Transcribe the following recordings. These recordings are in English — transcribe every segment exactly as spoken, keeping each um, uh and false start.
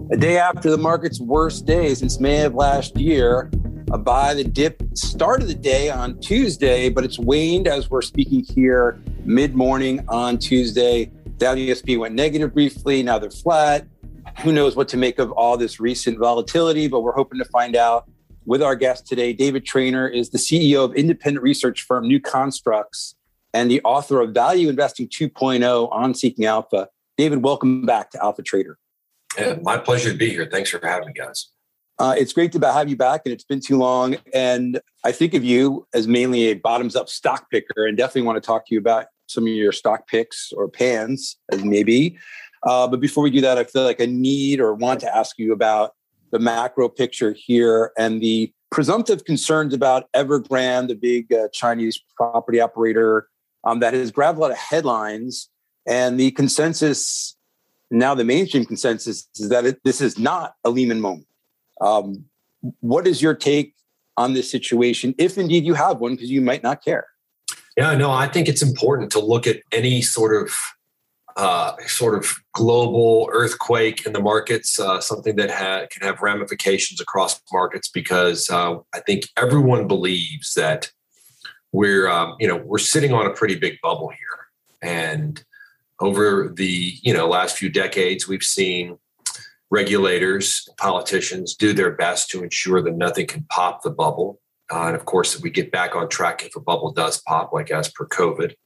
A day after the market's worst day since May of last year, a buy the dip started the day on Tuesday, but it's waned as we're speaking here mid-morning on Tuesday. Dow and the S and P went negative briefly. Now they're flat. Who knows what to make of all this recent volatility, but we're hoping to find out with our guest today. David Traynor is the C E O of independent research firm New Constructs and the author of Value Investing two point oh on Seeking Alpha. David, welcome back to Alpha Trader. Yeah, my pleasure to be here. Thanks for having me, guys. Uh, it's great to have you back, and it's been too long. And I think of you as mainly a bottoms-up stock picker, and definitely want to talk to you about some of your stock picks or pans, as maybe. Uh, but before we do that, I feel like I need or want to ask you about the macro picture here and the presumptive concerns about Evergrande, the big uh, Chinese property operator um, that has grabbed a lot of headlines. And the consensus, now the mainstream consensus, is that it, this is not a Lehman moment. Um, what is your take on this situation, if indeed you have one, because you might not care? Yeah, no, I think it's important to look at any sort of uh, sort of global earthquake in the markets, uh, something that ha- can have ramifications across markets, because uh, I think everyone believes that we're um, you know we're sitting on a pretty big bubble here, and over the you know last few decades, we've seen regulators, politicians do their best to ensure that nothing can pop the bubble. Uh, and of course, we get back on track if a bubble does pop, like as per COVID.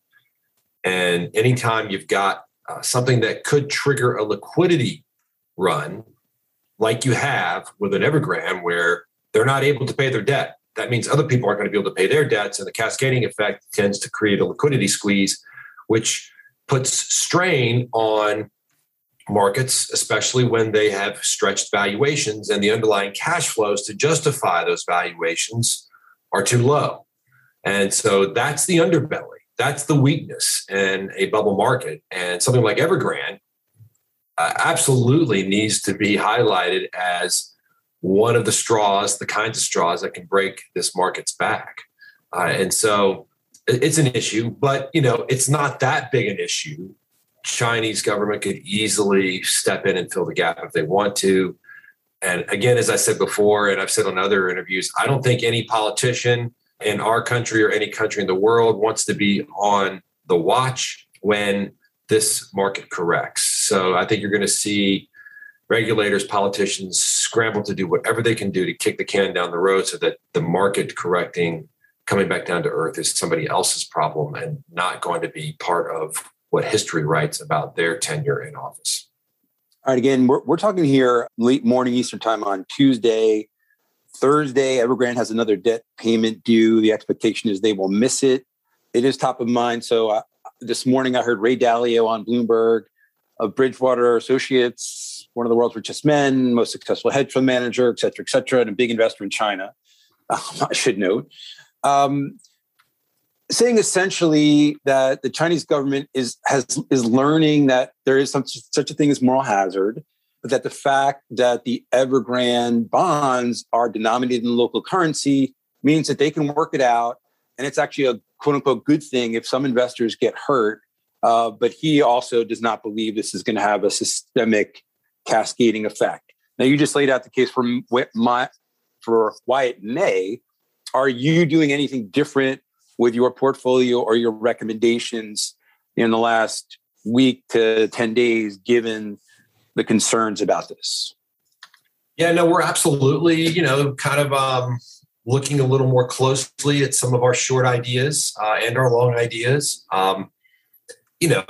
And anytime you've got uh, something that could trigger a liquidity run, like you have with an Evergrande, where they're not able to pay their debt, that means other people aren't going to be able to pay their debts. And the cascading effect tends to create a liquidity squeeze, which puts strain on markets, especially when they have stretched valuations and the underlying cash flows to justify those valuations are too low. And so that's the underbelly. That's the weakness in a bubble market. And something like Evergrande uh, absolutely needs to be highlighted as one of the straws, the kinds of straws that can break this market's back. Uh, and so it's an issue, but you know, it's not that big an issue. Chinese government could easily step in and fill the gap if they want to. And again, as I said before, and I've said on other interviews, I don't think any politician in our country or any country in the world wants to be on the watch when this market corrects. So I think you're going to see regulators, politicians scramble to do whatever they can do to kick the can down the road so that the market correcting, coming back down to earth, is somebody else's problem and not going to be part of what history writes about their tenure in office. All right, again, we're, we're talking here late morning Eastern time on Tuesday. Thursday, Evergrande has another debt payment due. The expectation is they will miss it. It is top of mind. So uh, this morning I heard Ray Dalio on Bloomberg of Bridgewater Associates, one of the world's richest men, most successful hedge fund manager, et cetera, et cetera, and a big investor in China, um, I should note. Um, saying essentially that the Chinese government is has is learning that there is some, such a thing as moral hazard, but that the fact that the Evergrande bonds are denominated in local currency means that they can work it out. And it's actually a quote unquote good thing if some investors get hurt. Uh, but he also does not believe this is going to have a systemic cascading effect. Now, you just laid out the case for, my, for why it may. Are you doing anything different with your portfolio or your recommendations in the last week to ten days, given the concerns about this? Yeah, no, we're absolutely, you know, kind of um, looking a little more closely at some of our short ideas uh, and our long ideas. Um, you know,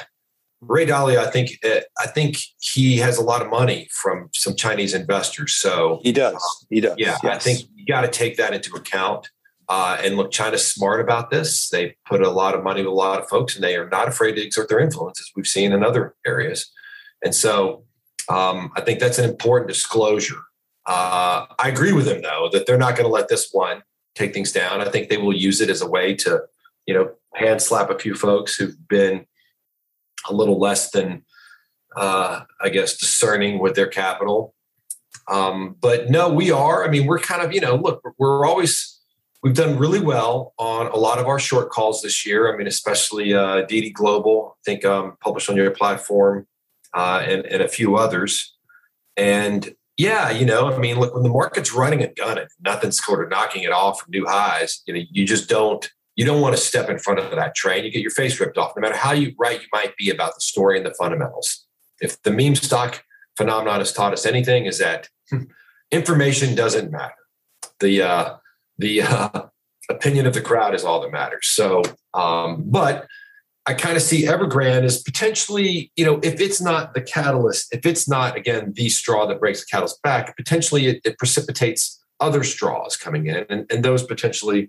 Ray Dalio, I think, uh, I think he has a lot of money from some Chinese investors. So he does. He does. Yeah, yes. I think you got to take that into account. Uh, and look, China's smart about this. They put a lot of money with a lot of folks, and they are not afraid to exert their influence, as we've seen in other areas. And so um, I think that's an important disclosure. Uh, I agree with him, though, that they're not going to let this one take things down. I think they will use it as a way to, you know, hand slap a few folks who've been a little less than, uh, I guess, discerning with their capital. Um, but no, we are. I mean, we're kind of, you know, look, we're always, we've done really well on a lot of our short calls this year. I mean, especially uh, D D Global, I think um, published on your platform, uh, and, and a few others. And yeah, you know, I mean, look, when the market's running and gunning, nothing's sort of knocking it off from new highs, you know, you just don't, you don't want to step in front of that train. You get your face ripped off, no matter how you right you might be about the story and the fundamentals. If the meme stock phenomenon has taught us anything, is that information doesn't matter. The uh, the uh, opinion of the crowd is all that matters. So, um, but I kind of see Evergrande as potentially, you know, if it's not the catalyst, if it's not, again, the straw that breaks the camel's back, potentially it, it precipitates other straws coming in, and, and those potentially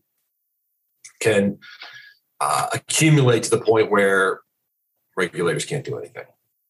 can uh, accumulate to the point where regulators can't do anything.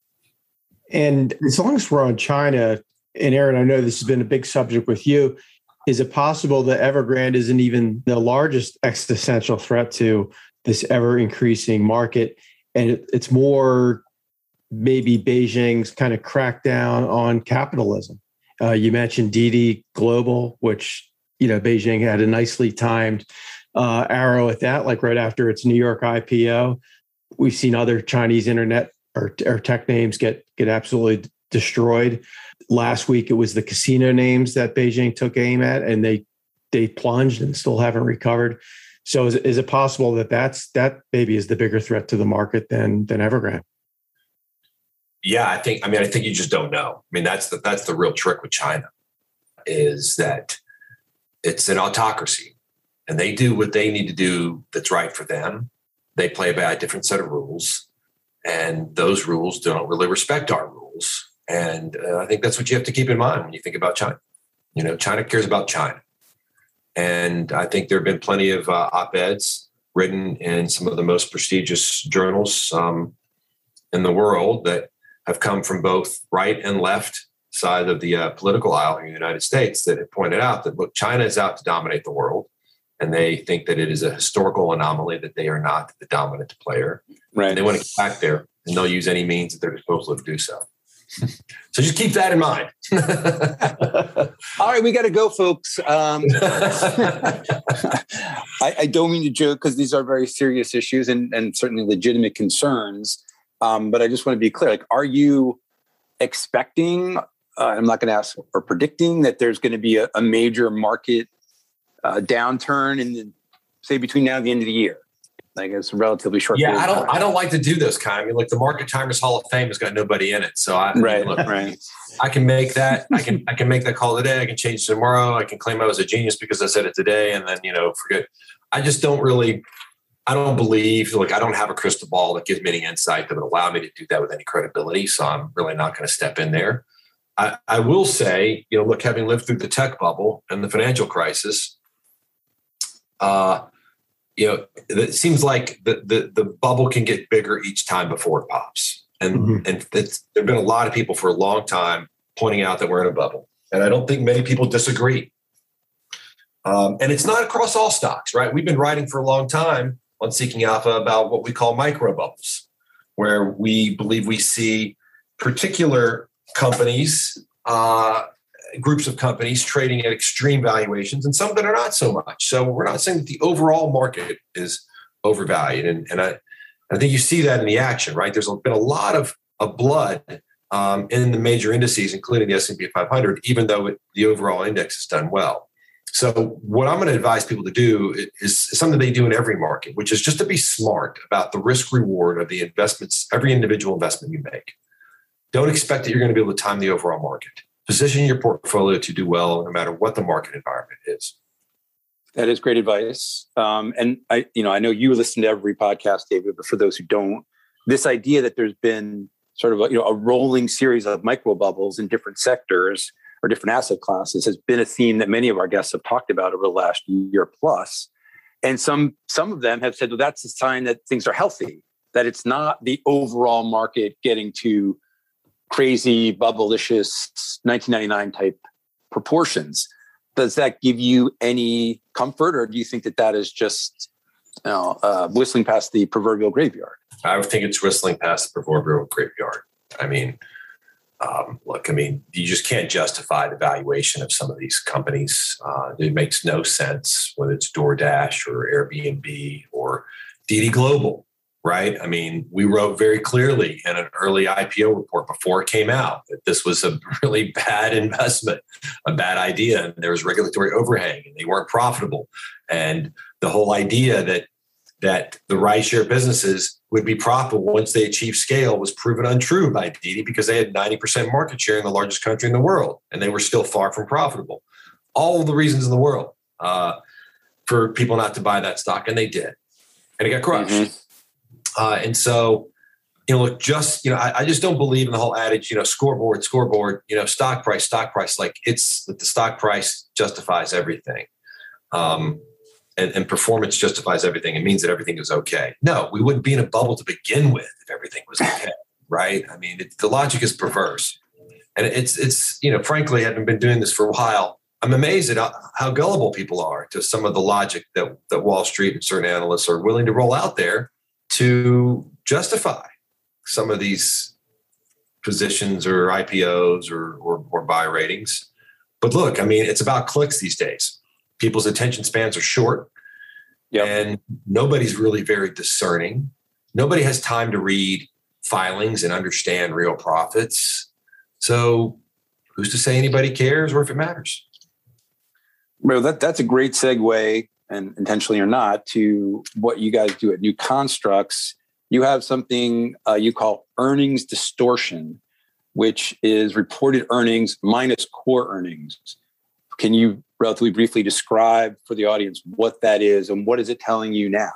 And as long as we're on China, and Aaron, I know this has been a big subject with you, is it possible that Evergrande isn't even the largest existential threat to this ever-increasing market, and it, it's more maybe Beijing's kind of crackdown on capitalism? Uh, you mentioned D D Global, which, you know, Beijing had a nicely timed uh, arrow at that, like right after its New York I P O. We've seen other Chinese internet or, or tech names get get absolutely destroyed. Last week, it was the casino names that Beijing took aim at, and they they plunged and still haven't recovered. So is, is it possible that that's that maybe is the bigger threat to the market than than Evergrande? Yeah, I think. I mean, I think you just don't know. I mean, that's the that's the real trick with China, is that it's an autocracy, and they do what they need to do that's right for them. They play by a different set of rules, and those rules don't really respect our rules. And uh, I think that's what you have to keep in mind when you think about China. You know, China cares about China. And I think there have been plenty of uh, op-eds written in some of the most prestigious journals um, in the world that have come from both right and left side of the uh, political aisle in the United States that have pointed out that, look, China is out to dominate the world. And they think that it is a historical anomaly that they are not the dominant player. Right. And they want to get back there, and they'll use any means at their disposal to do so. So just keep that in mind. All right, we got to go, folks. Um, I, I don't mean to joke, because these are very serious issues and, and certainly legitimate concerns. Um, but I just want to be clear. Like, are you expecting, uh, I'm not going to ask, or predicting that there's going to be a, a major market uh, downturn in the, say, between now and the end of the year? Like, it's a relatively short. Yeah, I don't. I don't like to do those kind. I mean, like the Market Timers Hall of Fame has got nobody in it, so I right, I mean, look, right. I can make that. I can. I can make that call today. I can change tomorrow. I can claim I was a genius because I said it today, and then you know, forget. I just don't really. I don't believe. Like, I don't have a crystal ball that gives me any insight that would allow me to do that with any credibility. So I'm really not going to step in there. I, I will say, you know, look, having lived through the tech bubble and the financial crisis, uh. You know, it seems like the, the the bubble can get bigger each time before it pops. And mm-hmm. and it's, there have been a lot of people for a long time pointing out that we're in a bubble. And I don't think many people disagree. Um, and it's not across all stocks, right? We've been writing for a long time on Seeking Alpha about what we call micro bubbles, where we believe we see particular companies, uh, groups of companies trading at extreme valuations, and some that are not so much. So we're not saying that the overall market is overvalued. And, and I, I think you see that in the action, right? There's been a lot of, of blood um, in the major indices, including the S and P five hundred, even though it, the overall index has done well. So what I'm going to advise people to do is something they do in every market, which is just to be smart about the risk reward of the investments, every individual investment you make. Don't expect that you're going to be able to time the overall market. Position your portfolio to do well no matter what the market environment is. That is great advice. Um, and I, you know, I know you listen to every podcast, David, but for those who don't, this idea that there's been sort of a, you know, a rolling series of micro bubbles in different sectors or different asset classes has been a theme that many of our guests have talked about over the last year plus. And some, some of them have said, well, that's a sign that things are healthy, that it's not the overall market getting to crazy, bubblicious nineteen ninety-nine type proportions. Does that give you any comfort, or do you think that that is just, you know, uh, whistling past the proverbial graveyard? I would think it's whistling past the proverbial graveyard. I mean, um, look, I mean, you just can't justify the valuation of some of these companies. Uh, it makes no sense, whether it's DoorDash or Airbnb or D D Global, right? I mean, we wrote very clearly in an early I P O report before it came out that this was a really bad investment, a bad idea. And there was regulatory overhang and they weren't profitable. And the whole idea that that the rideshare businesses would be profitable once they achieve scale was proven untrue by Didi because they had ninety percent market share in the largest country in the world, and they were still far from profitable. All of the reasons in the world uh, for people not to buy that stock, and they did. And it got crushed. Mm-hmm. Uh, and so, you know, look, just, you know, I, I just don't believe in the whole adage, you know, scoreboard, scoreboard, you know, stock price, stock price. Like it's that the stock price justifies everything. Um, And, and performance justifies everything. It means that everything is okay. No, we wouldn't be in a bubble to begin with if everything was okay, right? I mean, it, the logic is perverse. And it's, it's you know, frankly, having been doing this for a while, I'm amazed at how, how gullible people are to some of the logic that, that Wall Street and certain analysts are willing to roll out there to justify some of these positions or I P Os or, or, or buy ratings. But look, I mean, it's about clicks these days. People's attention spans are short, yep. And nobody's really very discerning. Nobody has time to read filings and understand real profits. So who's to say anybody cares or if it matters? Well, that, that's a great segue, and intentionally or not, to what you guys do at New Constructs. You have something uh, you call earnings distortion, which is reported earnings minus core earnings. Can you relatively briefly describe for the audience what that is and what is it telling you now?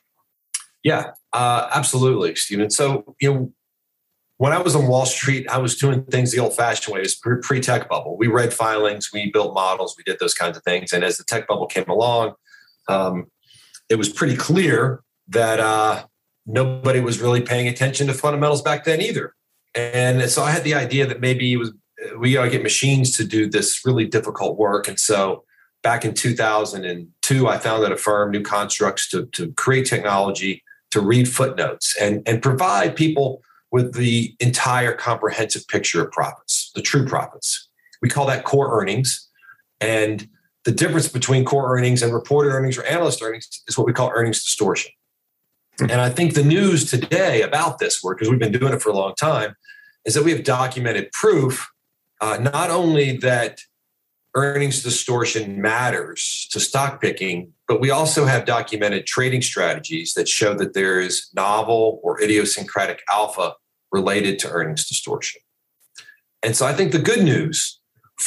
Yeah, uh, absolutely, Stephen. So, you know, when I was on Wall Street, I was doing things the old-fashioned way. It was pre-tech bubble. We read filings, we built models, we did those kinds of things. And as the tech bubble came along, um, it was pretty clear that uh, nobody was really paying attention to fundamentals back then either. And so I had the idea that maybe it was we got to get machines to do this really difficult work. And so back in two thousand two, I founded a firm, New Constructs, to, to create technology to read footnotes and, and provide people with the entire comprehensive picture of profits, the true profits. We call that core earnings. And the difference between core earnings and reported earnings or analyst earnings is what we call earnings distortion. Mm-hmm. And I think the news today about this work, because we've been doing it for a long time, is that we have documented proof Uh, not only that earnings distortion matters to stock picking, but we also have documented trading strategies that show that there is novel or idiosyncratic alpha related to earnings distortion. And so I think the good news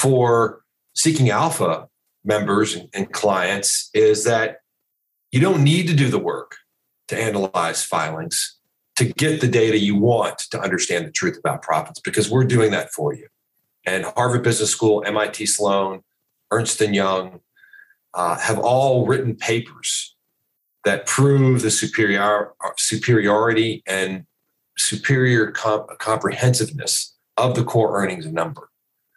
for Seeking Alpha members and, and clients is that you don't need to do the work to analyze filings to get the data you want to understand the truth about profits, because we're doing that for you. And Harvard Business School, M I T Sloan, Ernst and Young uh, have all written papers that prove the superior, superiority and superior comp- comprehensiveness of the core earnings number,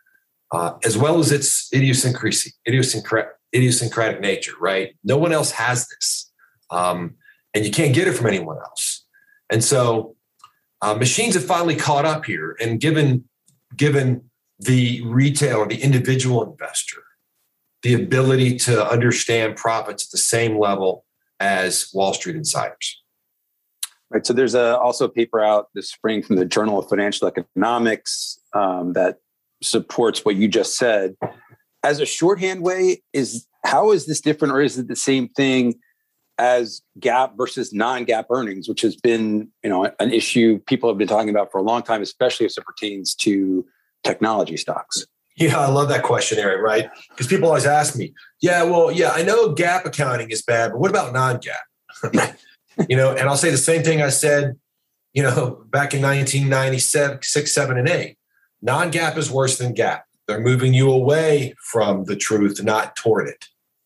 uh, as well as its idiosyncrasy, idiosyncratic, idiosyncratic nature, right? No one else has this, um, and you can't get it from anyone else. And so uh, machines have finally caught up here, and given given the retail or the individual investor the ability to understand profits at the same level as Wall Street insiders. Right. So there's a, also a paper out this spring from the Journal of Financial Economics um, that supports what you just said. As a shorthand way, is how is this different, or is it the same thing as GAAP versus non-GAAP earnings, which has been, you know, an issue people have been talking about for a long time, especially as it pertains to technology stocks? Yeah, I love that question, Aaron, right? Because people always ask me, yeah, well, yeah, I know GAAP accounting is bad, but what about non-GAAP? You know, and I'll say the same thing I said, you know, back in nineteen ninety-seven, six, seven, and eight. Non-GAAP is worse than GAAP. They're moving you away from the truth, not toward it.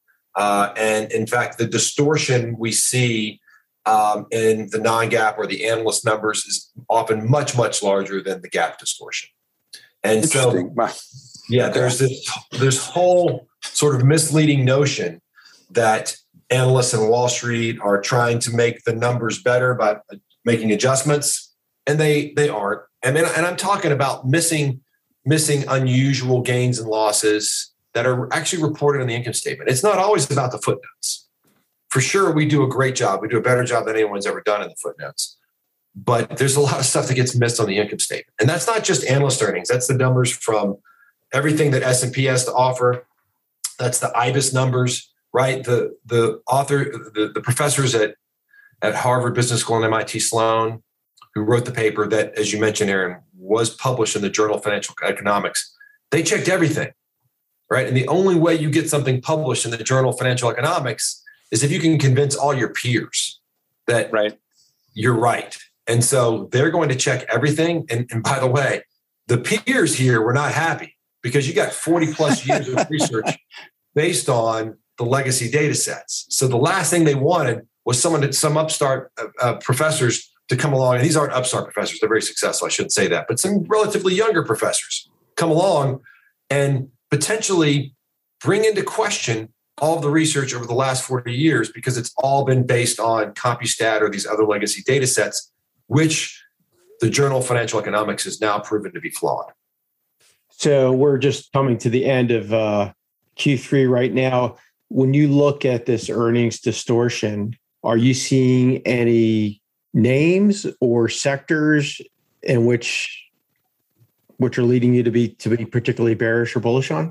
Uh, and in fact, the distortion we see um, in the non-GAAP or the analyst numbers is often much, much larger than the GAAP distortion. And so, yeah, there's this this whole sort of misleading notion that analysts in Wall Street are trying to make the numbers better by making adjustments, and they they aren't. And then, and I'm talking about missing missing unusual gains and losses that are actually reported in the income statement. It's not always about the footnotes. for sure, we do a great job. We do a better job than anyone's ever done in the footnotes. But there's a lot of stuff that gets missed on the income statement. And that's not just analyst earnings. That's the numbers from everything that S and P has to offer. That's the I B I S numbers, right? The the author, the, the professors at, at Harvard Business School and M I T Sloan who wrote the paper that, as you mentioned, Aaron, was published in the Journal of Financial Economics, they checked everything, right? And the only way you get something published in the Journal of Financial Economics is if you can convince all your peers that right. you're right. And so they're going to check everything. And, and by the way, the peers here were not happy because you got forty plus years of research based on the legacy data sets. So the last thing they wanted was someone that some upstart uh, uh, professors to come along. And these aren't upstart professors. They're very successful. I shouldn't say that, but some relatively younger professors come along and potentially bring into question all of the research over the last forty years because it's all been based on CompuStat or these other legacy data sets, which the Journal of Financial Economics has now proven to be flawed. So we're just coming to the end of uh, Q three right now. When you look at this earnings distortion, are you seeing any names or sectors in which which are leading you to be to be particularly bearish or bullish on?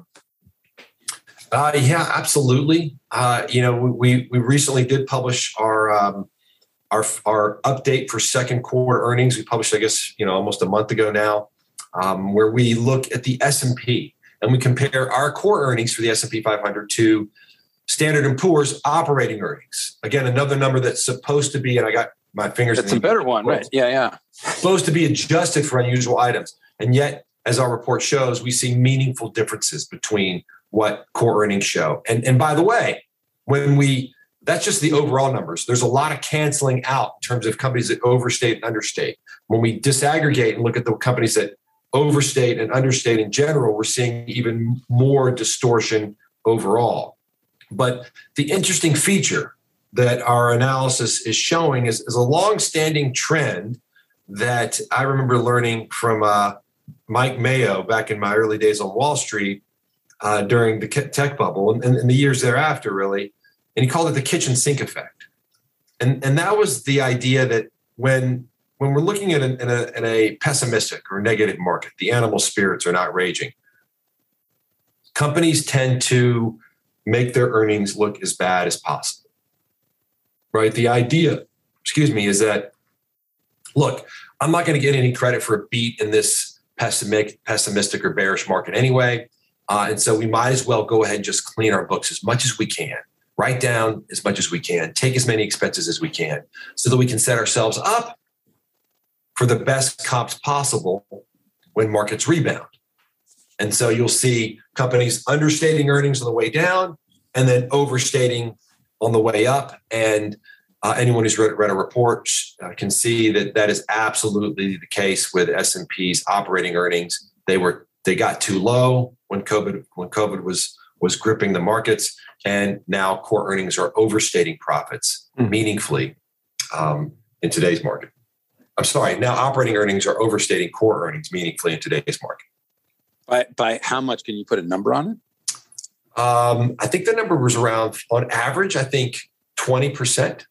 Uh, yeah, absolutely. Uh, you know, we we recently did publish our um, our our update for second quarter earnings. We published, I guess, you know, almost a month ago now, um, where we look at the S and P and we compare our core earnings for the S and P five hundred to Standard and Poor's operating earnings. Again, another number that's supposed to be, and I got my fingers. That's a better one, right? Yeah, yeah. Supposed to be adjusted for unusual items, and yet, as our report shows, we see meaningful differences between what core earnings show. And, and by the way, when we, that's just the overall numbers. There's a lot of canceling out in terms of companies that overstate and understate. When we disaggregate and look at the companies that overstate and understate in general, we're seeing even more distortion overall. But the interesting feature that our analysis is showing is, is a long-standing trend that I remember learning from uh, Mike Mayo back in my early days on Wall Street uh, during the tech bubble and, and, and the years thereafter, really. And he called it the kitchen sink effect. And, and that was the idea that when, when we're looking at an, in, a, in a pessimistic or negative market, the animal spirits are not raging. Companies tend to make their earnings look as bad as possible, right? The idea, excuse me, is that, look, I'm not going to get any credit for a beat in this pessimistic, pessimistic or bearish market anyway. Uh, and so we might as well go ahead and just clean our books as much as we can, write down as much as we can, take as many expenses as we can so that we can set ourselves up for the best comps possible when markets rebound. And so you'll see companies understating earnings on the way down and then overstating on the way up. And uh, anyone who's read, read a report uh, can see that that is absolutely the case with S and P's operating earnings. They were they got too low when COVID when COVID was was gripping the markets, and now core earnings are overstating profits mm. meaningfully um, in today's market. I'm sorry, now operating earnings are overstating core earnings meaningfully in today's market. By, by how much? Can you put a number on it? Um, I think the number was around, on average, I think twenty percent.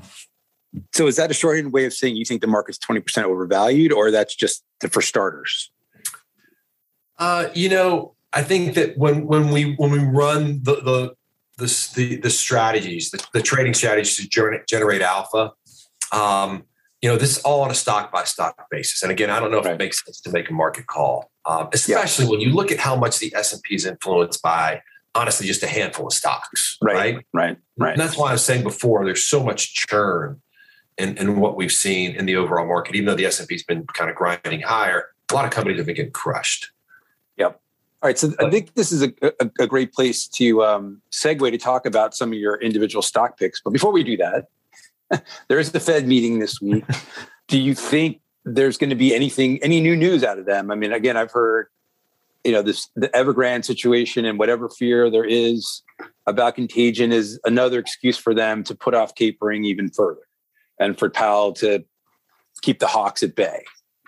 So is that a shorthand way of saying you think the market's twenty percent overvalued, or that's just the, for starters? Uh, you know, I think that when when we when we run the the the the, the strategies, the, the trading strategies to generate, generate alpha, um, you know, this is all on a stock by stock basis. And again, I don't know if right. it makes sense to make a market call, um, especially yeah. when you look at how much the S and P is influenced by, honestly, just a handful of stocks. Right, right, right, right. And that's why I was saying before, there's so much churn in, in what we've seen in the overall market. Even though the S and P's been kind of grinding higher, a lot of companies have been getting crushed. Yep. All right. So I think this is a, a, a great place to um, segue to talk about some of your individual stock picks. But before we do that, there is the Fed meeting this week. Do you think there's going to be anything, any new news out of them? I mean, again, I've heard, you know, this the Evergrande situation and whatever fear there is about contagion is another excuse for them to put off tapering even further, and for Powell to keep the hawks at bay.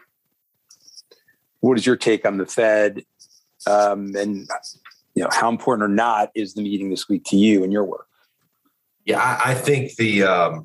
What is your take on the Fed, um, and you know how important or not is the meeting this week to you and your work? Yeah, I, I think the um,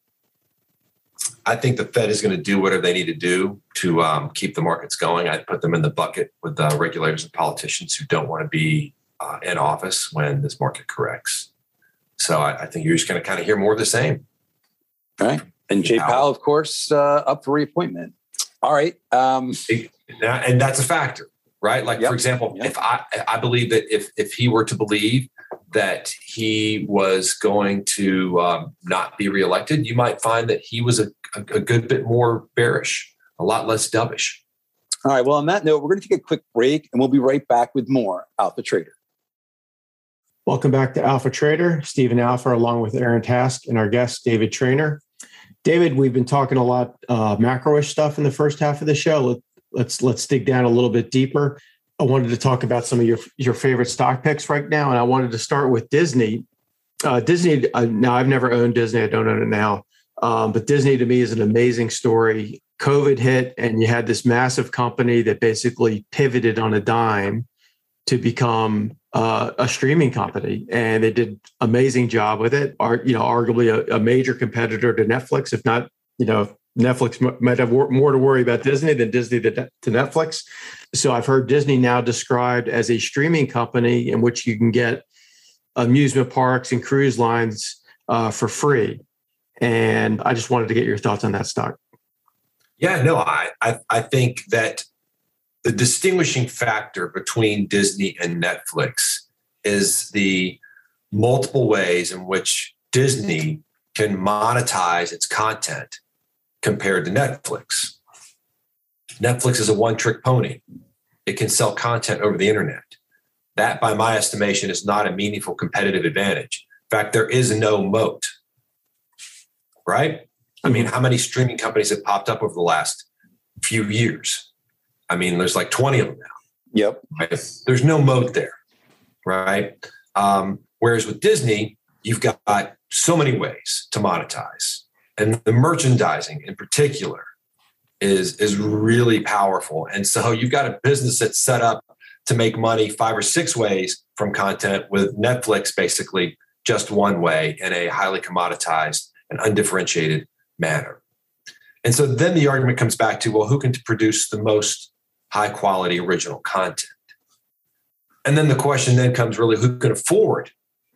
I think the Fed is going to do whatever they need to do to um, keep the markets going. I put them in the bucket with uh, regulators and politicians who don't want to be uh, in office when this market corrects. So I, I think you're just going to kind of hear more of the same. All right. And Jay Powell, of course, uh, up for reappointment. All right. Um, and that's a factor, right? Like, yep. for example, yep. if I, I believe that if, if he were to believe that he was going to um, not be reelected, you might find that he was a, a, a good bit more bearish, a lot less dovish. All right. Well, on that note, we're going to take a quick break and we'll be right back with more Alpha Trader. Welcome back to Alpha Trader. Stephen Alpha, along with Aaron Task and our guest, David Trainer. David, we've been talking a lot uh, macro-ish stuff in the first half of the show. Let, let's let's dig down a little bit deeper. I wanted to talk about some of your your favorite stock picks right now, and I wanted to start with Disney. Uh, Disney. Uh, now, I've never owned Disney. I don't own it now, um, but Disney to me is an amazing story. COVID hit, and you had this massive company that basically pivoted on a dime to become uh, a streaming company, and they did amazing job with it. Are you know arguably a, a major competitor to Netflix, if not you know Netflix m- might have wor- more to worry about Disney than Disney to, to Netflix. So I've heard Disney now described as a streaming company in which you can get amusement parks and cruise lines uh, for free. And I just wanted to get your thoughts on that stock. Yeah, no, I, I I think that the distinguishing factor between Disney and Netflix is the multiple ways in which Disney can monetize its content compared to Netflix. Netflix is a one-trick pony. It can sell content over the internet. That, by my estimation, is not a meaningful competitive advantage. In fact, there is no moat, right? I mean, how many streaming companies have popped up over the last few years? I mean, there's like twenty of them now. Yep. Right? There's no moat there, right? Um, whereas with Disney, you've got so many ways to monetize. And the merchandising in particular is, is really powerful. And so you've got a business that's set up to make money five or six ways from content, with Netflix basically just one way in a highly commoditized and undifferentiated manner. And so then the argument comes back to, well, who can produce the most high quality original content? And then the question then comes really, who can afford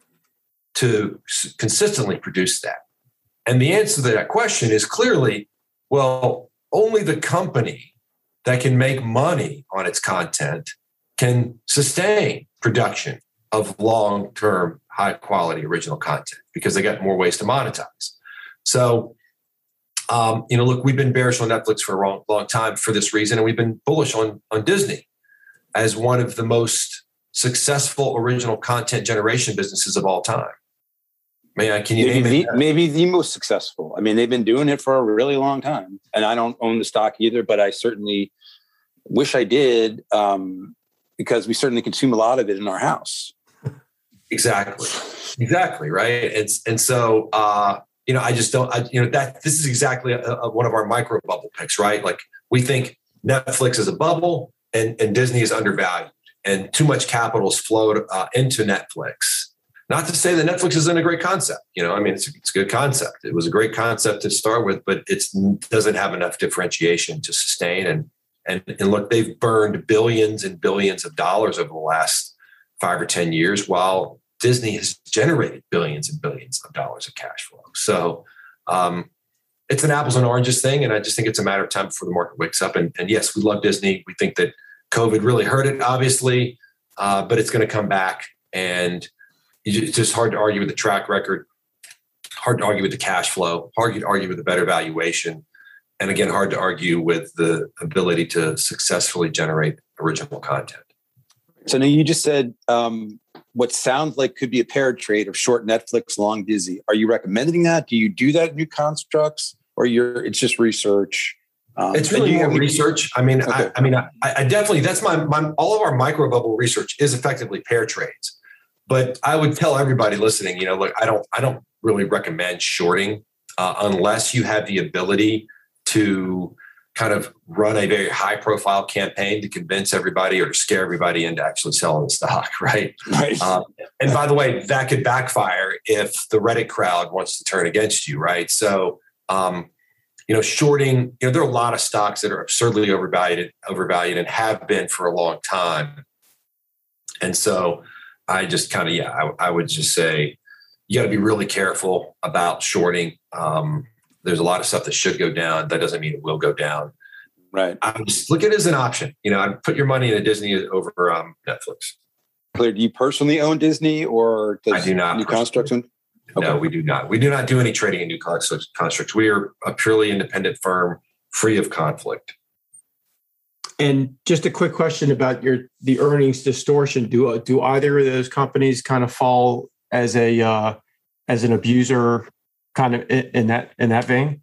to consistently produce that? And the answer to that question is clearly, well, only the company that can make money on its content can sustain production of long-term high quality original content because they got more ways to monetize. So Um, you know, look, we've been bearish on Netflix for a long, long time for this reason, and we've been bullish on, on Disney as one of the most successful original content generation businesses of all time. Man, can you maybe name the, it? Maybe the most successful. I mean, they've been doing it for a really long time, and I don't own the stock either, but I certainly wish I did um, because we certainly consume a lot of it in our house. Exactly. Exactly. Right. And, and so, uh, you know, I just don't, I, you know, that this is exactly a, a, one of our micro bubble picks, right? Like we think Netflix is a bubble and, and Disney is undervalued and too much capital is flowed uh, into Netflix. Not to say that Netflix isn't a great concept. You know, I mean, it's, it's a good concept. It was a great concept to start with, but it doesn't have enough differentiation to sustain. And, and, and look, they've burned billions and billions of dollars over the last five or ten years, while Disney has generated billions and billions of dollars of cash flow. So um, it's an apples and oranges thing. And I just think it's a matter of time before the market wakes up. And, and yes, we love Disney. We think that COVID really hurt it, obviously, uh, but it's going to come back. And it's just hard to argue with the track record, hard to argue with the cash flow, hard to argue with the better valuation. And again, hard to argue with the ability to successfully generate original content. So now you just said um, what sounds like could be a paired trade of short Netflix, long Disney. Are you recommending that? Do you do that in new constructs, or you're it's just research? Um, it's really more research. I mean, okay. I, I mean, I, I definitely that's my, my all of our micro bubble research is effectively pair trades. But I would tell everybody listening, you know, look, I don't I don't really recommend shorting uh, unless you have the ability to kind of run a very high profile campaign to convince everybody or to scare everybody into actually selling the stock, right? Right. Um, and by the way, that could backfire if the Reddit crowd wants to turn against you, right? So, um, you know, shorting, you know, there are a lot of stocks that are absurdly overvalued, overvalued and have been for a long time. And so I just kind of, yeah, I, I would just say you got to be really careful about shorting. Um, there's a lot of stuff that should go down. That doesn't mean it will go down. Right. I would just look at it as an option. You know, I'd put your money in a Disney over um, Netflix. Claire, do you personally own Disney, or does I do not. New Constructs own? No, Okay. we do not. We do not do any trading in New Constructs. We are a purely independent firm, free of conflict. And just a quick question about your the earnings distortion. Do do either of those companies kind of fall as a uh, as an abuser, kind of in, in that in that vein?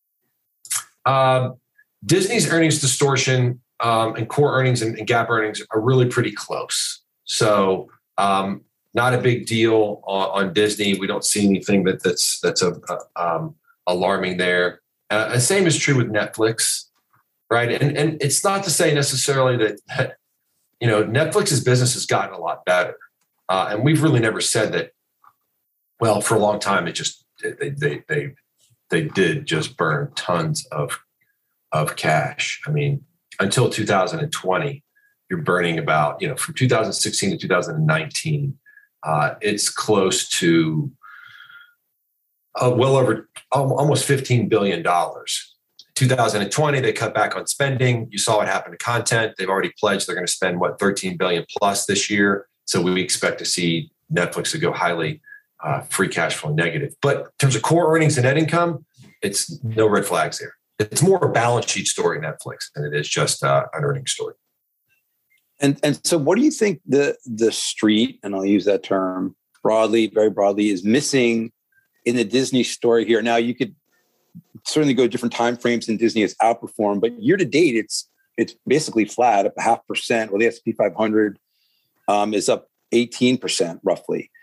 Uh, Disney's earnings distortion um, and core earnings and, and GAAP earnings are really pretty close. So, um, not a big deal on, on Disney. We don't see anything that that's that's a, a, um, alarming there. Uh, the same is true with Netflix, right? And and it's not to say necessarily that you know Netflix's business has gotten a lot better, uh, and we've really never said that. Well, for a long time, it just they they they they did just burn tons of of cash. I mean, until two thousand twenty, you're burning about you know from two thousand sixteen to two thousand nineteen. Uh, it's close to uh, well over almost fifteen billion dollars. two thousand twenty, they cut back on spending. You saw what happened to content. They've already pledged they're going to spend, what, thirteen billion dollars plus this year. So we expect to see Netflix to go highly uh, free cash flow negative. But in terms of core earnings and net income, it's no red flags there. It's more a balance sheet story, Netflix, than it is just uh, an earnings story. And and so what do you think the the street, and I'll use that term broadly, very broadly, is missing in the Disney story here? Now, you could certainly go different time frames and Disney has outperformed, but year to date, it's it's basically flat, up a half percent. Well, the S and P five hundred um, is up eighteen percent roughly.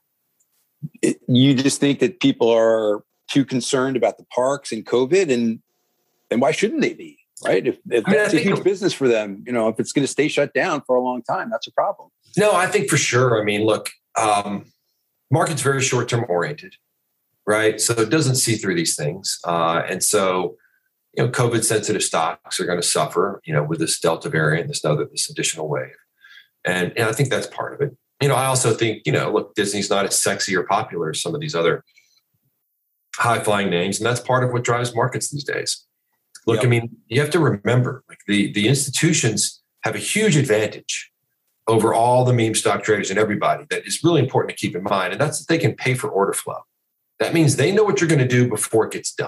It, you just think that people are too concerned about the parks and COVID, and and why shouldn't they be? Right. If, if I mean, that's I a huge think, business for them, you know, if it's going to stay shut down for a long time, that's a problem. No, I think for sure. I mean, look, um, market's very short-term oriented, right? So it doesn't see through these things. Uh, and so, you know, COVID sensitive stocks are going to suffer, you know, with this Delta variant, this other, this additional wave. And, and I think that's part of it. You know, I also think, you know, look, Disney's not as sexy or popular as some of these other high flying names. And that's part of what drives markets these days. Look, yep. I mean, you have to remember, like the, the institutions have a huge advantage over all the meme stock traders and everybody that is really important to keep in mind. And that's that they can pay for order flow. That means they know what you're going to do before it gets done.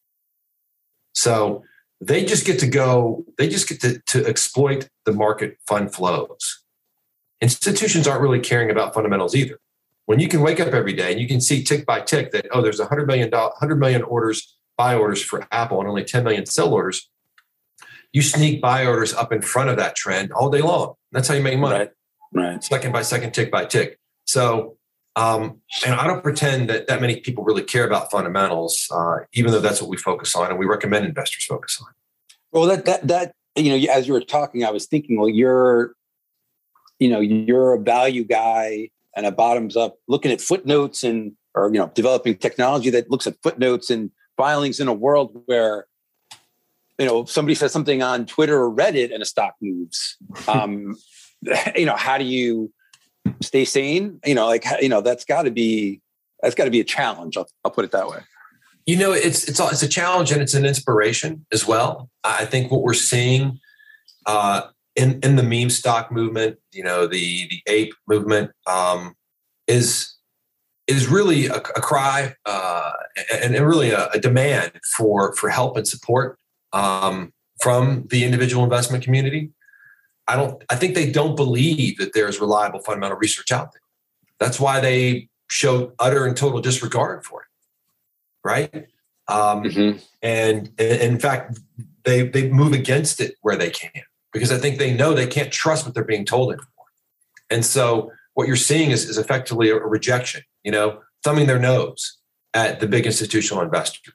So they just get to go, they just get to, to exploit the market fund flows. Institutions aren't really caring about fundamentals either. When you can wake up every day and you can see tick by tick that, oh, there's one hundred million, one hundred million orders, buy orders for Apple and only ten million sell orders, you sneak buy orders up in front of that trend all day long. That's how you make money. Right. Right. Second by second, tick by tick. So, um, and I don't pretend that that many people really care about fundamentals, uh, even though that's what we focus on and we recommend investors focus on. Well, that, that, that, you know, as you were talking, I was thinking, well, you're, you know, you're a value guy and a bottoms up looking at footnotes and, or, you know, developing technology that looks at footnotes and filings in a world where, you know, somebody says something on Twitter or Reddit and a stock moves. Um, you know, how do you stay sane? You know, like, you know, that's got to be, that's got to be a challenge. I'll, I'll put it that way. You know, it's, it's, it's a challenge and it's an inspiration as well. I think what we're seeing uh, in, in the meme stock movement, you know, the, the ape movement um, is, is really a, a cry uh, and, and really a, a demand for, for help and support um, from the individual investment community. I don't, I think they don't believe that there's reliable fundamental research out there. That's why they show utter and total disregard for it. Right. Um, mm-hmm. and, and in fact, they, they move against it where they can, because I think they know they can't trust what they're being told anymore. And so what you're seeing is, is effectively a rejection, you know, thumbing their nose at the big institutional investors.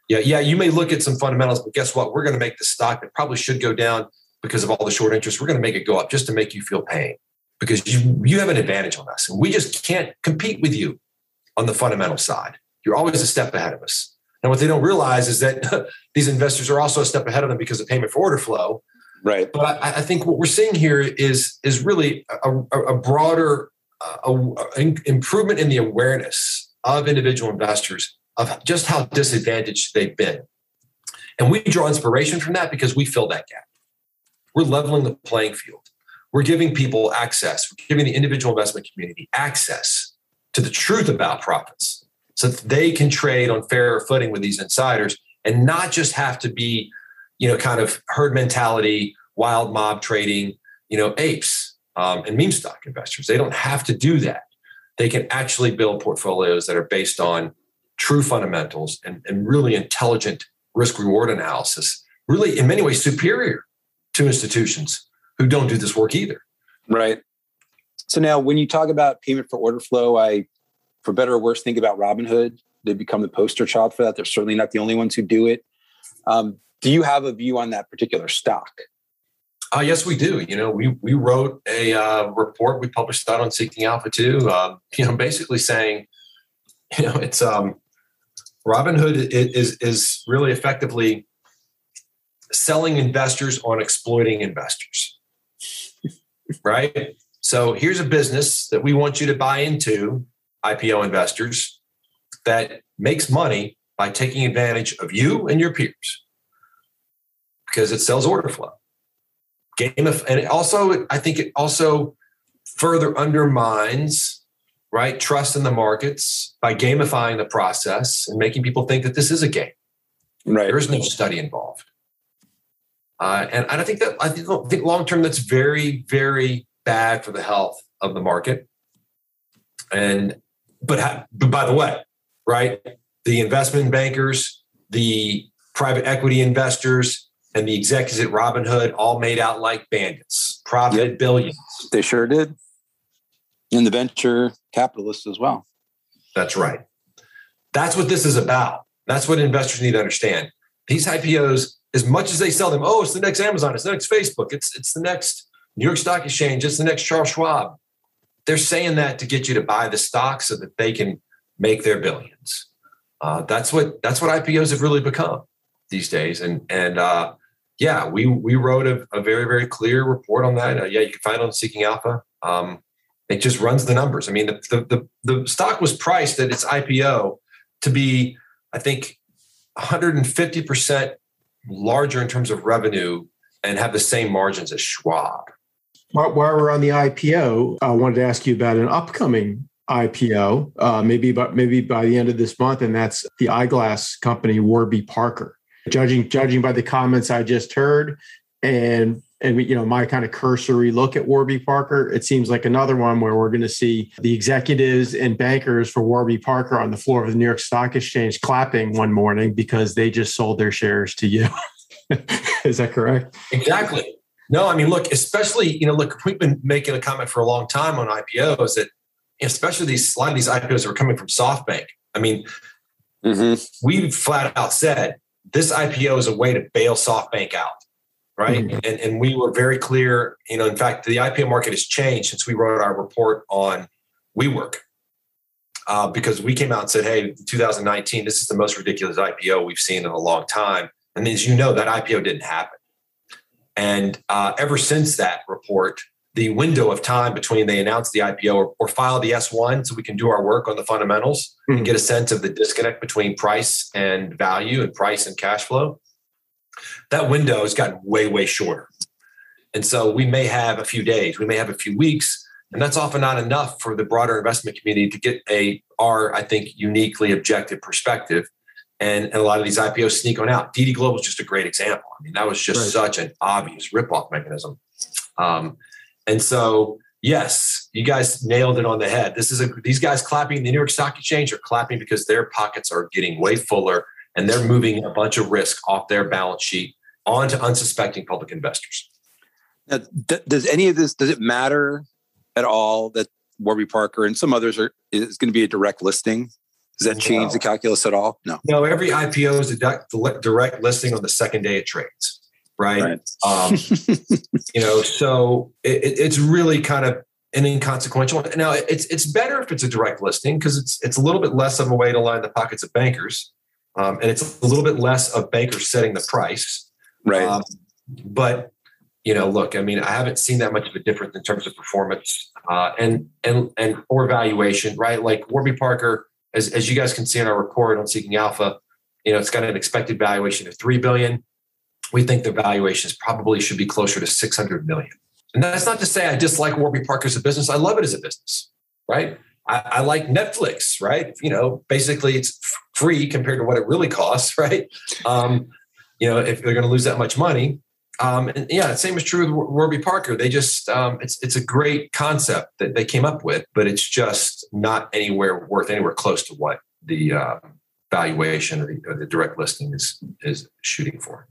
Yeah, yeah. You may look at some fundamentals, but guess what? We're going to make the stock that probably should go down because of all the short interest. We're going to make it go up just to make you feel pain because you, you have an advantage on us. And we just can't compete with you on the fundamental side. You're always a step ahead of us. And what they don't realize is that these investors are also a step ahead of them because of payment for order flow. Right. But I, I think what we're seeing here is, is really a, a, a broader uh, a, improvement in the awareness of individual investors of just how disadvantaged they've been. And we draw inspiration from that because we fill that gap. We're leveling the playing field. We're giving people access. We're giving the individual investment community access to the truth about profits so that they can trade on fairer footing with these insiders and not just have to be, you know, kind of herd mentality, wild mob trading, you know, apes um, and meme stock investors. They don't have to do that. They can actually build portfolios that are based on true fundamentals and, and really intelligent risk reward analysis, really in many ways superior to institutions who don't do this work either. Right. So now when you talk about payment for order flow, I, for better or worse, think about Robinhood. They've become the poster child for that. They're certainly not the only ones who do it. Um, do you have a view on that particular stock? Uh, yes, we do. You know, we we wrote a uh, report. We published that on Seeking Alpha too. Um, you know, basically saying, you know, it's um, Robinhood is is really effectively selling investors on exploiting investors, right? So here's a business that we want you to buy into, I P O investors, that makes money by taking advantage of you and your peers because it sells order flow. Game of, and it also, I think it also further undermines, right, trust in the markets by gamifying the process and making people think that this is a game. Right. There is no study involved. Uh, and I think that I think, I think long term that's very, very bad for the health of the market. And but, but by the way, right, the investment bankers, the private equity investors, and the executives at Robinhood all made out like bandits, profited yep. billions. They sure did. And the venture capitalists as well. That's right. That's what this is about. That's what investors need to understand. These I P Os, as much as they sell them, oh, it's the next Amazon, it's the next Facebook, it's it's the next New York Stock Exchange, it's the next Charles Schwab. They're saying that to get you to buy the stock so that they can make their billions. Uh, that's what that's what I P Os have really become these days. And and uh, yeah, we we wrote a, a very very clear report on that. Uh, yeah, you can find it on Seeking Alpha. Um, it just runs the numbers. I mean, the, the the the stock was priced at its I P O to be, I think, one hundred fifty percent larger in terms of revenue and have the same margins as Schwab. While we're on the I P O, I wanted to ask you about an upcoming I P O, uh, maybe, but maybe by the end of this month, and that's the eyeglass company Warby Parker. Judging judging by the comments I just heard, and and you know my kind of cursory look at Warby Parker, it seems like another one where we're going to see the executives and bankers for Warby Parker on the floor of the New York Stock Exchange clapping one morning because they just sold their shares to you. Is that correct? Exactly. No, I mean, look, especially, you know, look, we've been making a comment for a long time on I P Os that, especially these, a lot of these I P Os are coming from SoftBank. I mean, mm-hmm. we flat out said this I P O is a way to bail SoftBank out, right? Mm-hmm. And, and we were very clear, you know, in fact, the I P O market has changed since we wrote our report on WeWork. Uh, because we came out and said, hey, two thousand nineteen, this is the most ridiculous I P O we've seen in a long time. And as you know, that I P O didn't happen. And uh, ever since that report, the window of time between they announced the I P O or, or file the S one so we can do our work on the fundamentals mm-hmm. and get a sense of the disconnect between price and value and price and cash flow, that window has gotten way, way shorter. And so we may have a few days, we may have a few weeks, and that's often not enough for the broader investment community to get a our, I think, uniquely objective perspective. And, and a lot of these I P Os sneak on out. D D Global is just a great example. I mean, that was just right. such an obvious ripoff mechanism. Um, and so, yes, you guys nailed it on the head. This is a, these guys clapping the New York Stock Exchange are clapping because their pockets are getting way fuller and they're moving a bunch of risk off their balance sheet onto unsuspecting public investors. Now, th- does any of this, does it matter at all that Warby Parker and some others are is going to be a direct listing? Does that change No. the calculus at all? No. No, every I P O is a direct, direct listing on the second day it trades, right? Right. Um, you know, so it, it's really kind of an inconsequential. Now, it's it's better if it's a direct listing because it's it's a little bit less of a way to line the pockets of bankers, um, and it's a little bit less of bankers setting the price. Right. Um, but you know, look, I mean, I haven't seen that much of a difference in terms of performance uh, and and and or valuation, right? Like Warby Parker. As, as you guys can see in our report on Seeking Alpha, you know, it's got an expected valuation of three billion dollars. We think the valuations probably should be closer to six hundred million dollars. And that's not to say I dislike Warby Parker as a business. I love it as a business, right? I, I like Netflix, right? You know, basically it's f- free compared to what it really costs, right? Um, you know, if they're going to lose that much money. Um, and yeah, the same is true with Warby Parker. They just, um, it's it's a great concept that they came up with, but it's just not anywhere worth anywhere close to what the uh, valuation or the, or the direct listing is is shooting for.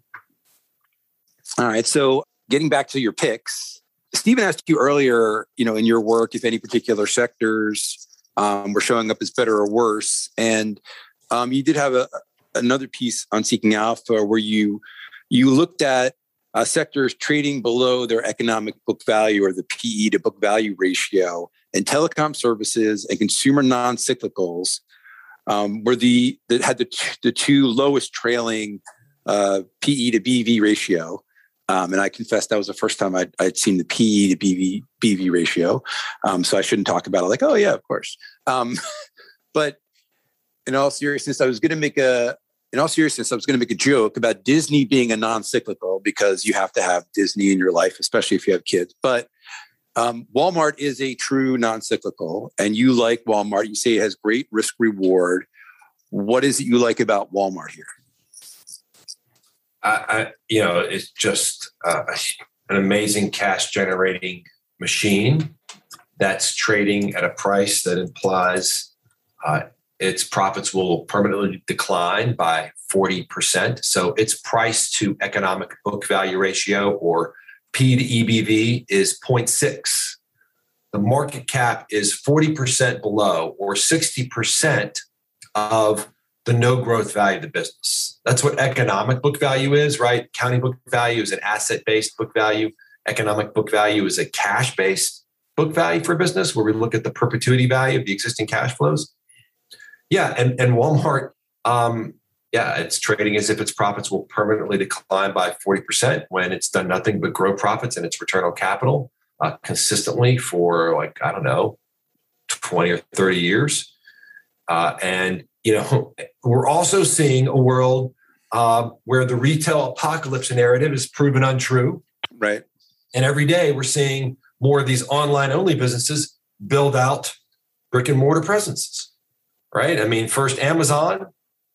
All right. So getting back to your picks, Stephen asked you earlier, you know, in your work, if any particular sectors um, were showing up as better or worse. And um, you did have a, another piece on Seeking Alpha where you you looked at Uh, sectors trading below their economic book value or the P E to book value ratio, and telecom services and consumer non-cyclicals um, were the that had the t- the two lowest trailing uh, P E to B V ratio. Um, and I confess that was the first time I'd, I'd seen the P E to B V B V ratio, um, so I shouldn't talk about it like, oh yeah, of course. Um, but in all seriousness, I was going to make a. In all seriousness, I was going to make a joke about Disney being a non-cyclical because you have to have Disney in your life, especially if you have kids. But um, Walmart is a true non-cyclical, and you like Walmart. You say it has great risk reward. What is it you like about Walmart here? I, I you know, it's just uh, an amazing cash generating machine that's trading at a price that implies uh, its profits will permanently decline by forty percent. So its price to economic book value ratio, or P to E B V, is zero point six. The market cap is forty percent below, or sixty percent of the no growth value of the business. That's what economic book value is, right? Accounting book value is an asset-based book value. Economic book value is a cash-based book value for business, where we look at the perpetuity value of the existing cash flows. Yeah, and, and Walmart, um, yeah, it's trading as if its profits will permanently decline by forty percent when it's done nothing but grow profits and its return on capital uh, consistently for, like, I don't know, twenty or thirty years. Uh, and, you know, we're also seeing a world uh, where the retail apocalypse narrative is proven untrue. Right. And every day we're seeing more of these online-only businesses build out brick and mortar presences. Right. I mean, first Amazon,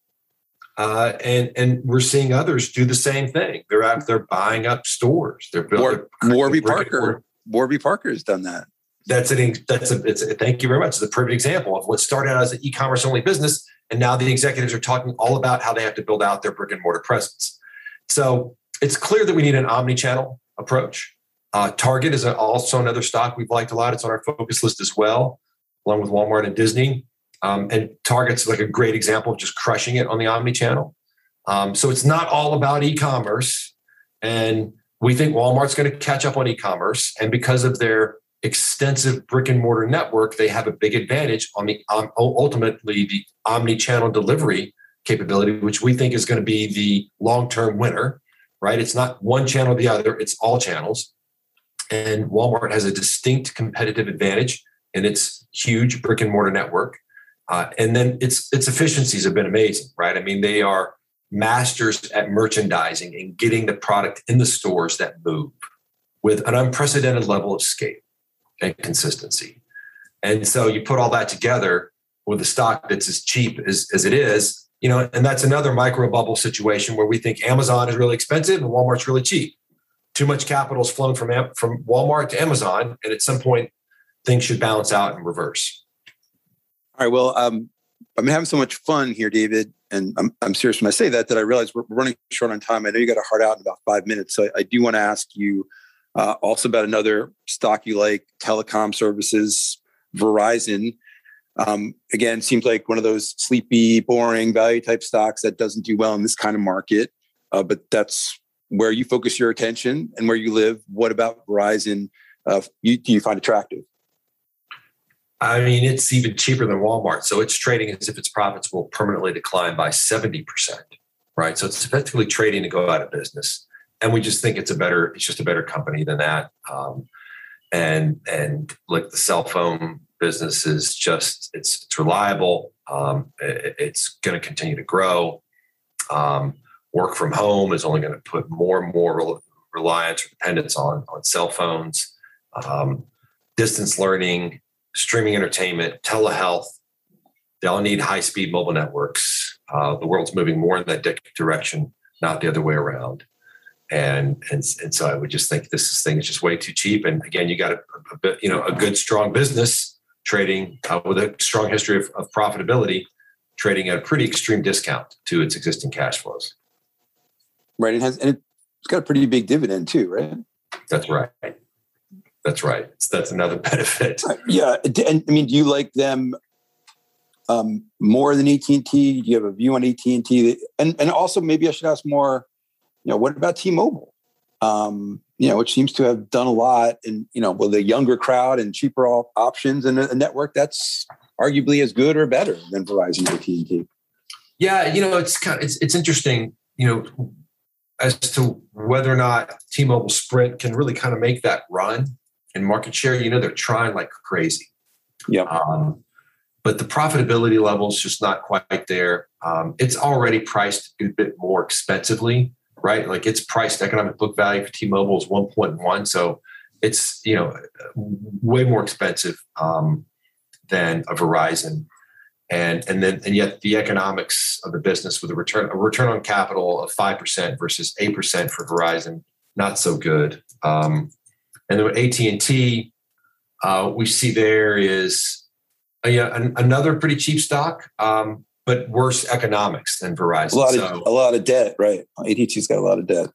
uh, and and we're seeing others do the same thing. They're out, they're buying up stores. They're building. War, Warby Parker. Warby Parker has done that. That's an that's a it's a, thank you very much. It's a perfect example of what started out as an e-commerce only business, and now the executives are talking all about how they have to build out their brick and mortar presence. So it's clear that we need an omni-channel approach. Uh, Target is also another stock we've liked a lot. It's on our focus list as well, along with Walmart and Disney. Um, and Target's like a great example of just crushing it on the omni-channel. Um, so it's not all about e-commerce. And we think Walmart's going to catch up on e-commerce. And because of their extensive brick and mortar network, they have a big advantage on the um, ultimately the omni-channel delivery capability, which we think is going to be the long-term winner, right? It's not one channel or the other, it's all channels. And Walmart has a distinct competitive advantage in its huge brick and mortar network. Uh, and then its its efficiencies have been amazing, right? I mean, they are masters at merchandising and getting the product in the stores that move with an unprecedented level of scale and consistency. And so you put all that together with a stock that's as cheap as, as it is, you know, and that's another micro bubble situation where we think Amazon is really expensive and Walmart's really cheap. Too much capital has flown from, from Walmart to Amazon, and at some point, things should balance out and reverse. All right. Well, um, I'm having so much fun here, David, and I'm, I'm serious when I say that, that I realize we're running short on time. I know you got a hard out in about five minutes. So I, I do want to ask you uh, also about another stock you like, telecom services, Verizon. Um, again, seems like one of those sleepy, boring value type stocks that doesn't do well in this kind of market. Uh, but that's where you focus your attention and where you live. What about Verizon? Uh, you, do you find attractive? I mean, it's even cheaper than Walmart. So it's trading as if its profits will permanently decline by seventy percent, right? So it's effectively trading to go out of business. And we just think it's a better, it's just a better company than that. Um, and, and like the cell phone business is just, it's, it's reliable. Um, it, it's going to continue to grow. Um, work from home is only going to put more and more reliance or dependence on, on cell phones, um, distance learning, streaming entertainment, telehealth. They all need high-speed mobile networks. Uh, the world's moving more in that direction, not the other way around. And and and so I would just think this thing is just way too cheap. And again, you got a, a bit, you know, a good, strong business trading uh, with a strong history of, of profitability, trading at a pretty extreme discount to its existing cash flows. Right. It has, and it's got a pretty big dividend too, right? That's right. That's right. So that's another benefit. Yeah. And I mean, do you like them um, more than A T and T? Do you have a view on A T and T? And, and also maybe I should ask more, you know, what about T-Mobile? Um, you know, which seems to have done a lot and, you know, with a younger crowd and cheaper op- options and a, a network that's arguably as good or better than Verizon or A T and T. Yeah. You know, it's kind of, it's, it's interesting, you know, as to whether or not T-Mobile Sprint can really kind of make that run in market share. You know, they're trying like crazy. Yeah. Um, but the profitability level is just not quite there. Um, it's already priced a bit more expensively, right? Like its priced economic book value for T-Mobile is one point one. So it's, you know, way more expensive um, than a Verizon. And and then and yet the economics of the business with a return a return on capital of five percent versus eight percent for Verizon, not so good. Um, and then A T and T, uh, we see there is a, yeah, an, another pretty cheap stock, um, but worse economics than Verizon. A lot of so, a lot of debt, right? A T and T's got a lot of debt.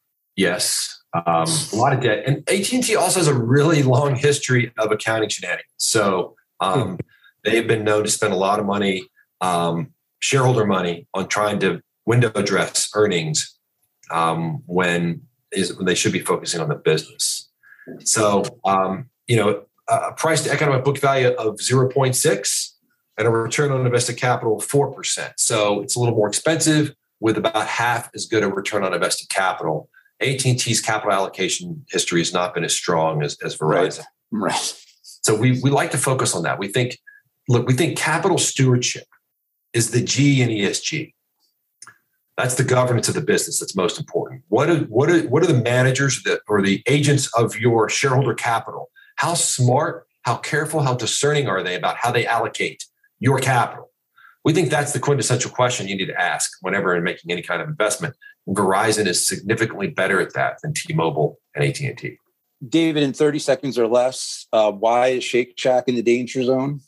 Yes, um, a lot of debt, and A T and T also has a really long history of accounting shenanigans. So. Um, They've been known to spend a lot of money, um, shareholder money, on trying to window dress earnings um, when is when they should be focusing on the business. So, um, you know, a price to economic book value of zero point six and a return on invested capital of four percent. So it's a little more expensive with about half as good a return on invested capital. A T and T's capital allocation history has not been as strong as, as Verizon. Right. right. So we we like to focus on that. We think. Look, we think capital stewardship is the G in E S G. That's the governance of the business that's most important. What are, what are, what are the managers that, or the agents of your shareholder capital? How smart, how careful, how discerning are they about how they allocate your capital? We think that's the quintessential question you need to ask whenever in making any kind of investment. And Verizon is significantly better at that than T-Mobile and A T and T. David, in thirty seconds or less, uh, why is Shake Shack in the danger zone?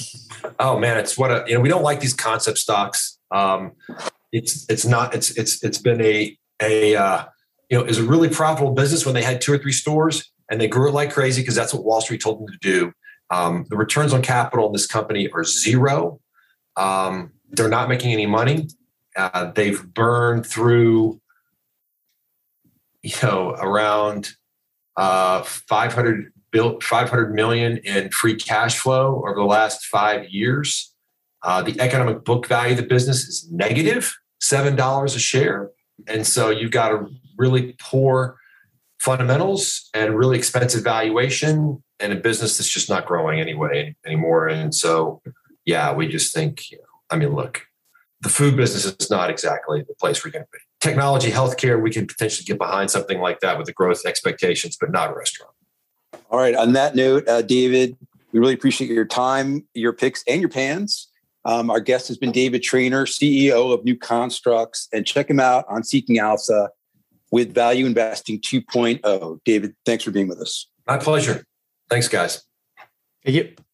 Oh man, it's what a, you know, we don't like these concept stocks. Um, it's, it's not, it's, it's, it's been a, a, uh, you know, is a really profitable business when they had two or three stores and they grew it like crazy because that's what Wall Street told them to do. Um, the returns on capital in this company are zero. Um, they're not making any money. Uh, they've burned through, you know, around uh, five hundred built five hundred million in free cash flow over the last five years. Uh, the economic book value of the business is negative seven dollars a share. And so you've got a really poor fundamentals and really expensive valuation and a business that's just not growing anyway anymore. And so, yeah, we just think, you know, I mean, look, the food business is not exactly the place we're going to be. Technology, healthcare, we can potentially get behind something like that with the growth expectations, but not a restaurant. All right. On that note, uh, David, we really appreciate your time, your picks, and your pans. Um, our guest has been David Traynor, C E O of New Constructs, and check him out on Seeking Alpha with Value Investing two point oh. David, thanks for being with us. My pleasure. Thanks, guys. Thank you.